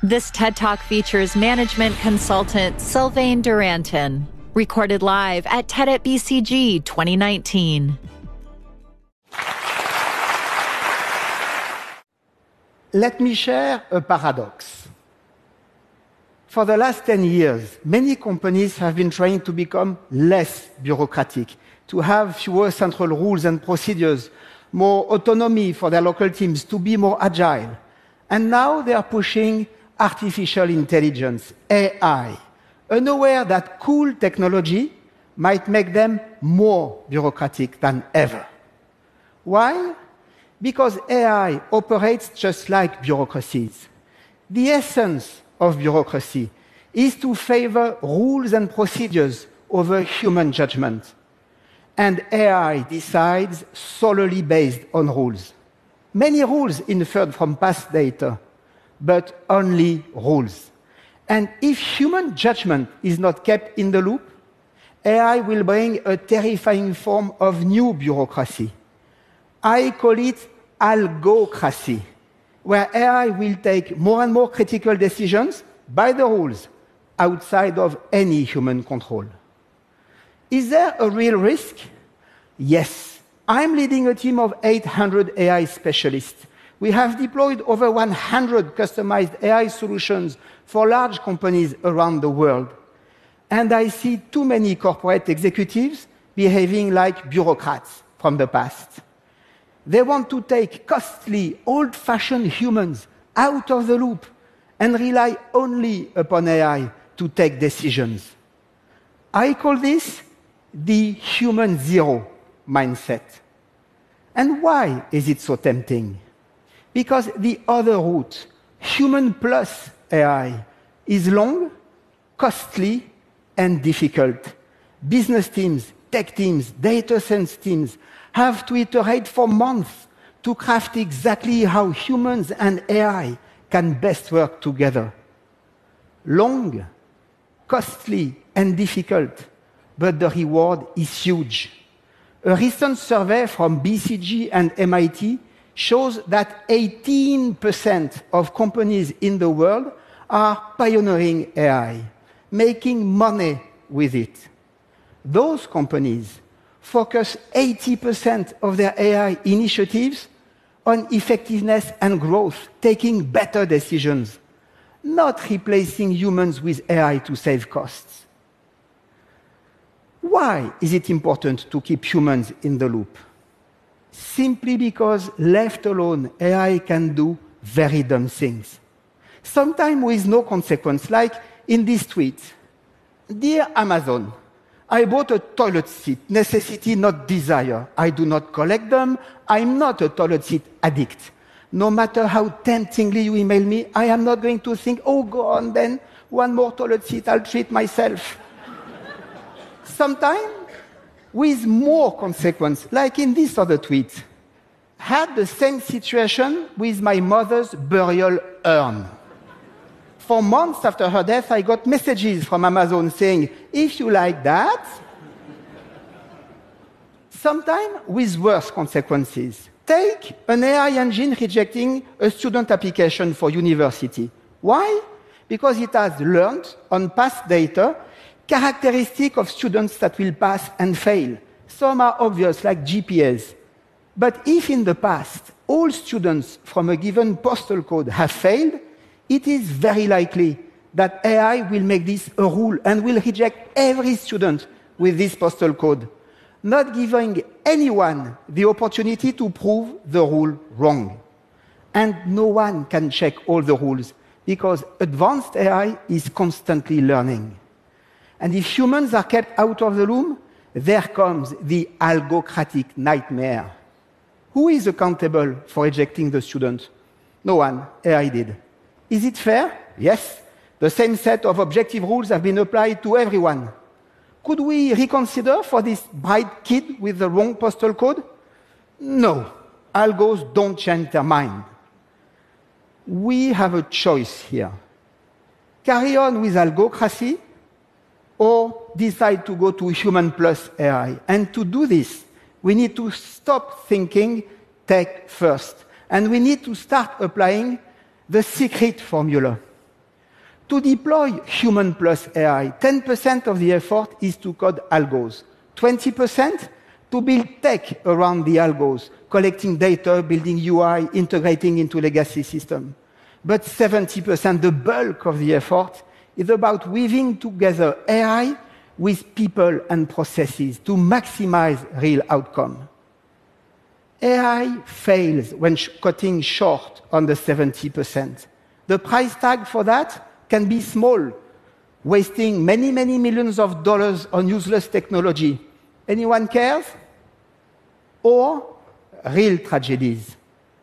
This TED Talk features management consultant Sylvain Duranton, recorded live at TED at BCG 2019. Let me share a paradox. For the last 10 years, many companies have been trying to become less bureaucratic, to have fewer central rules and procedures, more autonomy for their local teams, to be more agile. And now they are pushing artificial intelligence, AI, unaware that cool technology might make them more bureaucratic than ever. Why? Because AI operates just like bureaucracies. The essence of bureaucracy is to favor rules and procedures over human judgment. And AI decides solely based on rules. Many rules inferred from past data, but only rules. And if human judgment is not kept in the loop, AI will bring a terrifying form of new bureaucracy. I call it algocracy, where AI will take more and more critical decisions by the rules, outside of any human control. Is there a real risk? Yes. I'm leading a team of 800 AI specialists. We have deployed over 100 customized AI solutions for large companies around the world. And I see too many corporate executives behaving like bureaucrats from the past. They want to take costly, old-fashioned humans out of the loop and rely only upon AI to take decisions. I call this the human zero mindset. And why is it so tempting? Because the other route, human plus AI, is long, costly, and difficult. Business teams, tech teams, data science teams have to iterate for months to craft exactly how humans and AI can best work together. Long, costly, and difficult, but the reward is huge. A recent survey from BCG and MIT shows that 18% of companies in the world are pioneering AI, making money with it. Those companies focus 80% of their AI initiatives on effectiveness and growth, taking better decisions, not replacing humans with AI to save costs. Why is it important to keep humans in the loop? Simply because, left alone, AI can do very dumb things. Sometimes with no consequence, like in this tweet. Dear Amazon, I bought a toilet seat, necessity, not desire. I do not collect them. I'm not a toilet seat addict. No matter how temptingly you email me, I am not going to think, oh, go on then, one more toilet seat, I'll treat myself. Sometimes with more consequence, like in this other tweet. Had the same situation with my mother's burial urn. For months after her death, I got messages from Amazon saying, if you like that. Sometimes with worse consequences. Take an AI engine rejecting a student application for university. Why? Because it has learned on past data characteristics of students that will pass and fail. Some are obvious, like GPAs. But if in the past all students from a given postal code have failed, it is very likely that AI will make this a rule and will reject every student with this postal code, not giving anyone the opportunity to prove the rule wrong. And no one can check all the rules because advanced AI is constantly learning. And if humans are kept out of the loop, there comes the algocratic nightmare. Who is accountable for ejecting the student? No one. AI did. Is it fair? Yes. The same set of objective rules have been applied to everyone. Could we reconsider for this bright kid with the wrong postal code? No. Algos don't change their mind. We have a choice here. Carry on with algocracy or decide to go to human plus AI. And to do this, we need to stop thinking tech first. And we need to start applying the secret formula. To deploy human plus AI, 10% of the effort is to code algos, 20% to build tech around the algos, collecting data, building UI, integrating into legacy system. But 70%, the bulk of the effort, is about weaving together AI with people and processes to maximize real outcome. AI fails when cutting short on the 70%. The price tag for that can be small, wasting many, many millions of dollars on useless technology. Anyone cares? Or real tragedies.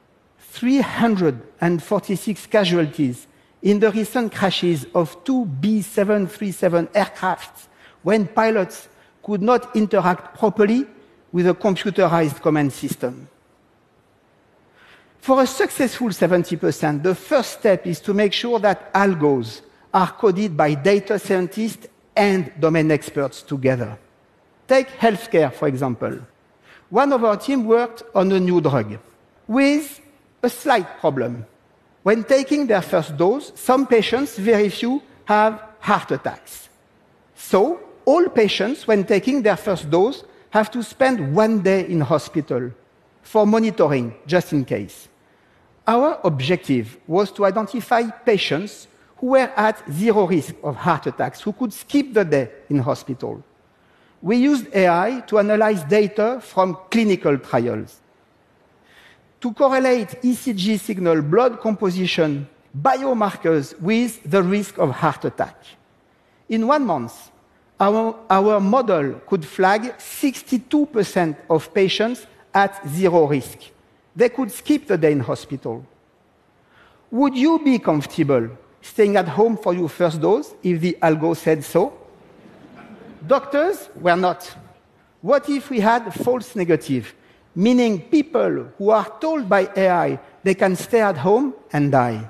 346 casualties in the recent crashes of two B737 aircrafts when pilots could not interact properly with a computerized command system. For a successful 70%, the first step is to make sure that algos are coded by data scientists and domain experts together. Take healthcare, for example. One of our team worked on a new drug with a slight problem. When taking their first dose, some patients, very few, have heart attacks. So, all patients, when taking their first dose, have to spend 1 day in hospital for monitoring, just in case. Our objective was to identify patients who were at zero risk of heart attacks, who could skip the day in hospital. We used AI to analyze data from clinical trials, to correlate ECG signal, blood composition, biomarkers with the risk of heart attack. In 1 month, our model could flag 62% of patients at zero risk. They could skip the day in hospital. Would you be comfortable staying at home for your first dose if the algo said so? Doctors were not. What if we had false negative, meaning people who are told by AI they can stay at home and die?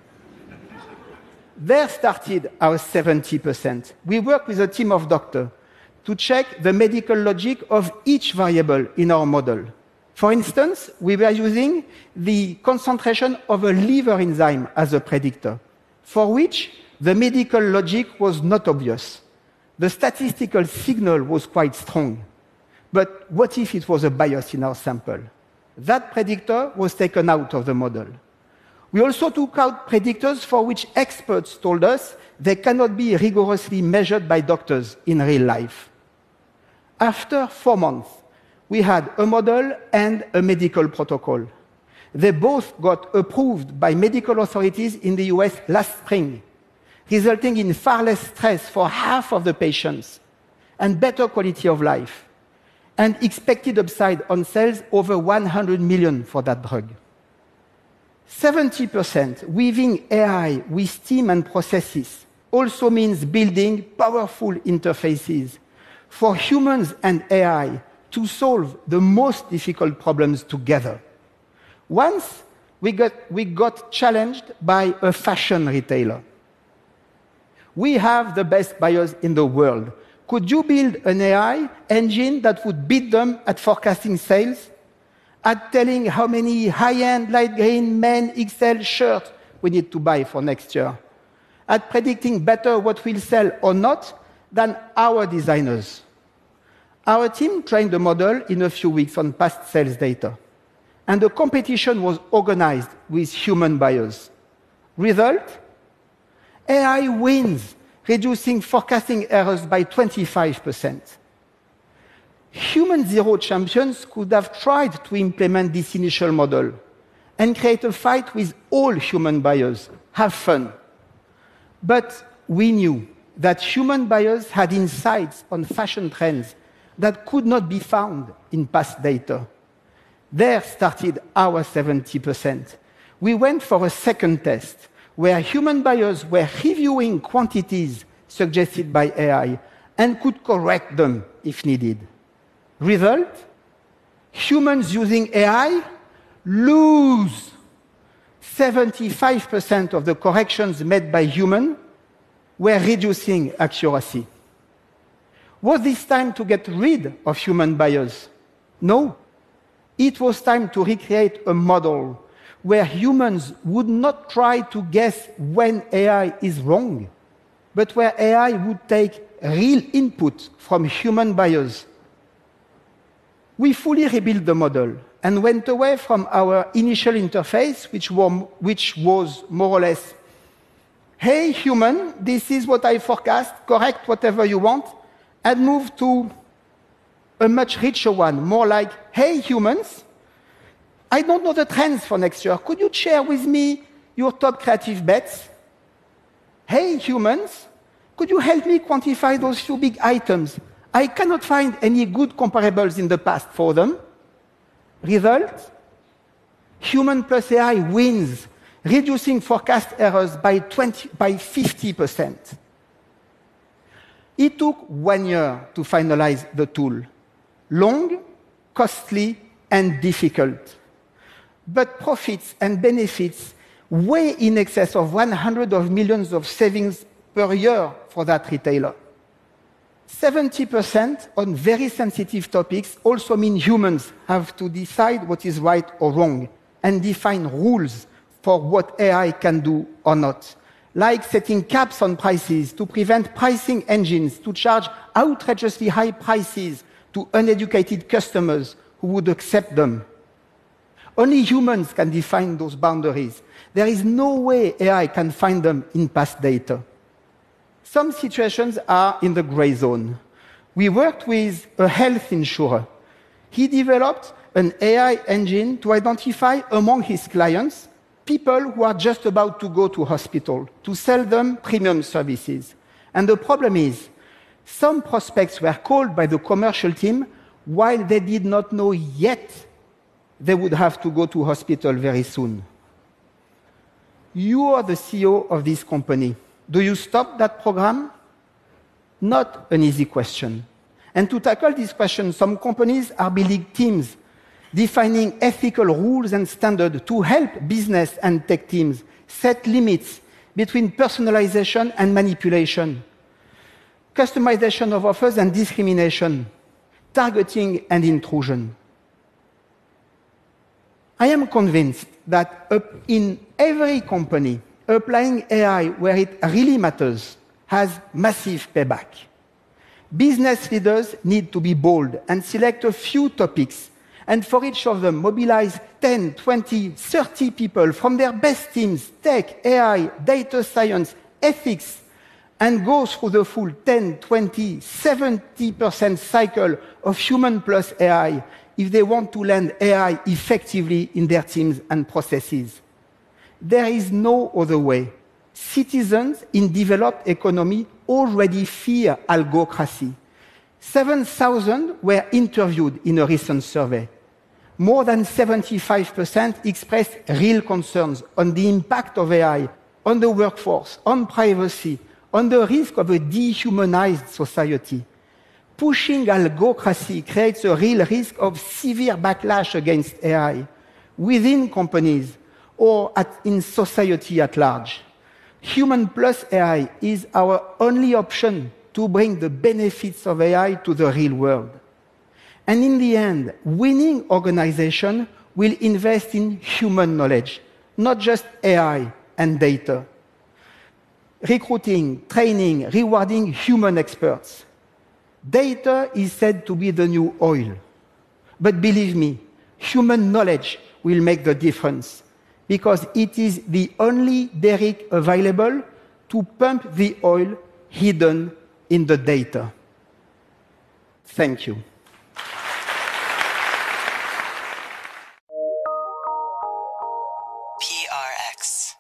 There started our 70%. We worked with a team of doctors to check the medical logic of each variable in our model. For instance, we were using the concentration of a liver enzyme as a predictor, for which the medical logic was not obvious. The statistical signal was quite strong. But what if it was a bias in our sample? That predictor was taken out of the model. We also took out predictors for which experts told us they cannot be rigorously measured by doctors in real life. After 4 months, we had a model and a medical protocol. They both got approved by medical authorities in the US last spring, resulting in far less stress for half of the patients and better quality of life, and expected upside on sales over 100 million for that drug. 70% weaving AI with team and processes also means building powerful interfaces for humans and AI to solve the most difficult problems together. Once, we got challenged by a fashion retailer. We have the best buyers in the world. Could you build an AI engine that would beat them at forecasting sales, at telling how many high-end light green men XL shirts we need to buy for next year, at predicting better what will sell or not than our designers? Our team trained the model in a few weeks on past sales data, and the competition was organized with human buyers. Result? AI wins, reducing forecasting errors by 25%. Human zero champions could have tried to implement this initial model and create a fight with all human buyers, have fun. But we knew that human buyers had insights on fashion trends that could not be found in past data. There started our 70%. We went for a second test, where human buyers were reviewing quantities suggested by AI and could correct them if needed. Result? Humans using AI lose. 75% of the corrections made by humans were reducing accuracy. Was this time to get rid of human bias? No. It was time to recreate a model where humans would not try to guess when AI is wrong, but where AI would take real input from human buyers. We fully rebuilt the model and went away from our initial interface, which was more or less, hey, human, this is what I forecast, correct whatever you want, and moved to a much richer one, more like, hey, humans, I don't know the trends for next year. Could you share with me your top creative bets? Hey, humans, could you help me quantify those few big items? I cannot find any good comparables in the past for them. Result? Human plus AI wins, reducing forecast errors by 50%. It took 1 year to finalize the tool. Long, costly, and difficult. But profits and benefits way in excess of 100 of millions of savings per year for that retailer. 70% on very sensitive topics also mean humans have to decide what is right or wrong and define rules for what AI can do or not, like setting caps on prices to prevent pricing engines to charge outrageously high prices to uneducated customers who would accept them. Only humans can define those boundaries. There is no way AI can find them in past data. Some situations are in the gray zone. We worked with a health insurer. He developed an AI engine to identify among his clients people who are just about to go to hospital, to sell them premium services. And the problem is, some prospects were called by the commercial team while they did not know yet they would have to go to hospital very soon. You are the CEO of this company. Do you stop that program? Not an easy question. And to tackle this question, some companies are building teams, defining ethical rules and standards to help business and tech teams set limits between personalization and manipulation, customization of offers and discrimination, targeting and intrusion. I am convinced that in every company, applying AI where it really matters has massive payback. Business leaders need to be bold and select a few topics, and for each of them mobilize 10, 20, 30 people from their best teams, tech, AI, data science, ethics, and go through the full 10, 20, 70% cycle of human plus AI if they want to land AI effectively in their teams and processes. There is no other way. Citizens in developed economy already fear algocracy. 7,000 were interviewed in a recent survey. More than 75% expressed real concerns on the impact of AI on the workforce, on privacy, on the risk of a dehumanized society. Pushing algocracy creates a real risk of severe backlash against AI within companies or in society at large. Human plus AI is our only option to bring the benefits of AI to the real world. And in the end, winning organizations will invest in human knowledge, not just AI and data. Recruiting, training, rewarding human experts. Data is said to be the new oil. But believe me, human knowledge will make the difference because it is the only derrick available to pump the oil hidden in the data. Thank you. PRX.